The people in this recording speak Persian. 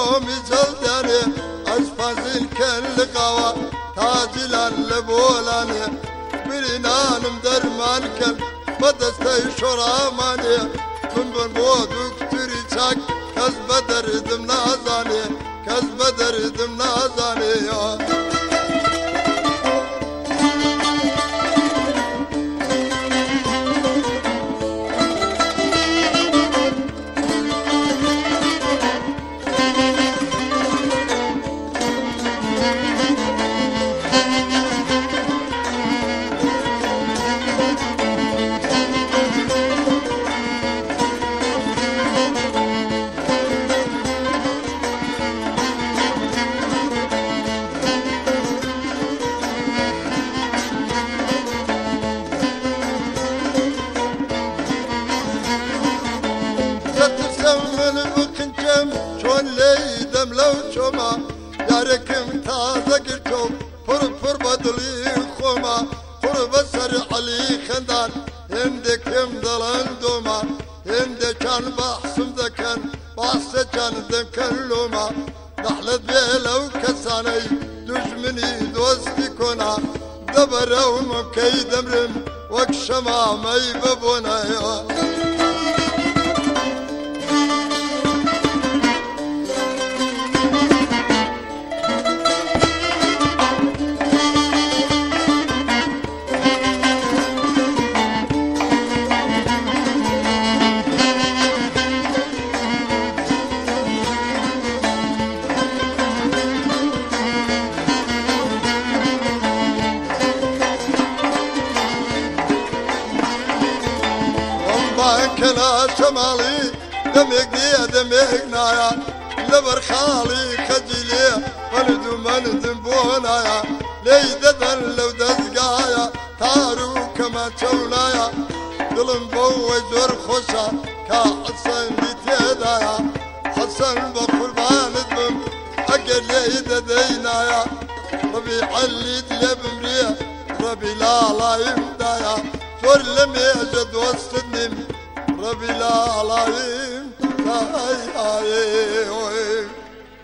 يوم يزلدني أسفازل كل قوى تاجلا لبولاني برينان مدر مالكن بدستي شراماني من بودك تريتك كز بدر دم نازاني كز بدر دم نازاني ياركم تازه قلتم فر بدلي خوما فر بسر علي خندان هندكم دلان دوما هندكان بحسم دكان بحس كان دكان لوما نحلت بيلو كساني دجمني دوستي كونا دبرو مكي دمرم وكشما مي ببونا كلا شمالي دمك دي دمك نايا لبر خالي خجلي فلدو من ذنبونايا ليددن لو دزقايا تارو كما تشونايا ظلم بوي زور خوشا كا حسن بتيدايا حسن بقربان الدم اقل ليددينايا ربي علي دلب مريا ربي لا يمدايا فور لم يجد وسط النم ربي لا عليم